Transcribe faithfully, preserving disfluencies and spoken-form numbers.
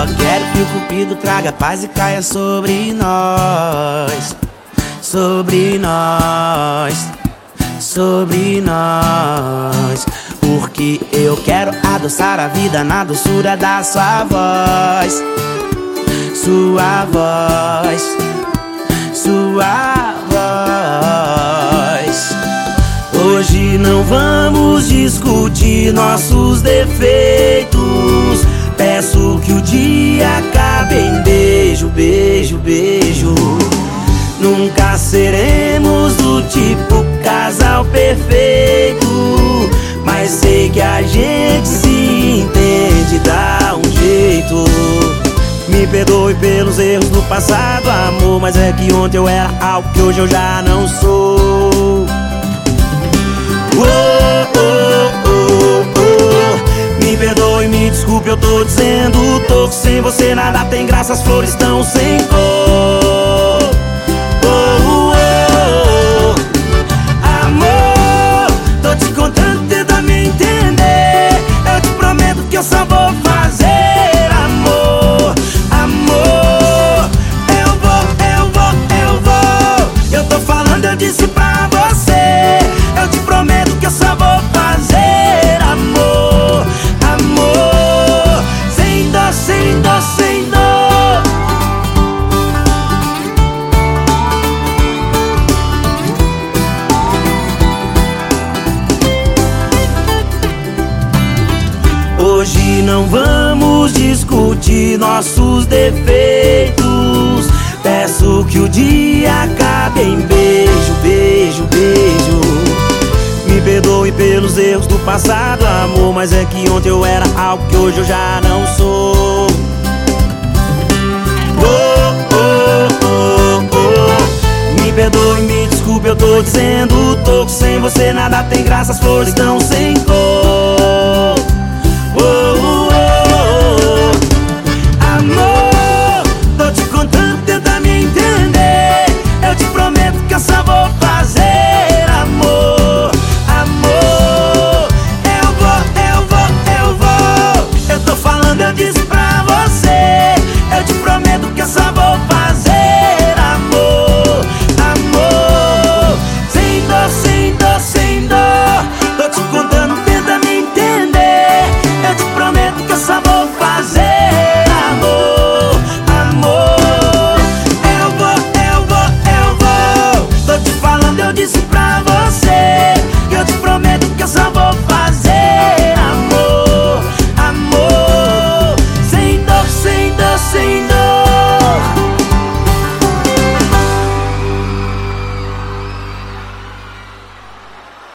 Só quero que o Cupido traga paz e caia sobre nós, sobre nós, sobre nós. Porque eu quero adoçar a vida na doçura da sua voz, sua voz, sua voz. Hoje não vamos discutir nossos defeitos. Peço que o dia acabe em beijo, beijo, beijo. Nunca seremos do tipo casal perfeito, mas sei que a gente se entende, dá um jeito. Me perdoe pelos erros do passado, amor, mas é que ontem eu era algo que hoje eu já não sou. Oh, oh, oh, oh. Me perdoe, me desculpe, eu tô dizendo, tô sem você nada tem graça, as flores estão sem cor. Oh, oh, oh. Amor, tô te contando, tenta me entender. Eu te prometo que eu só vou fazer amor, amor. Eu vou, eu vou, eu vou. Eu tô falando, eu disse pra você. Eu te prometo que eu só vou fazer amor, amor. Sem dó, sem dó, sem dó. Hoje não vamos discutir nossos defeitos. Peço que o dia acabe em beijo, beijo, beijo. Me perdoe pelos erros do passado, amor, mas é que ontem eu era algo que hoje eu já não sou. Oh, oh, oh, oh. Me perdoe, me desculpe, eu tô dizendo, tô sem você nada tem graça, as flores estão sem cor.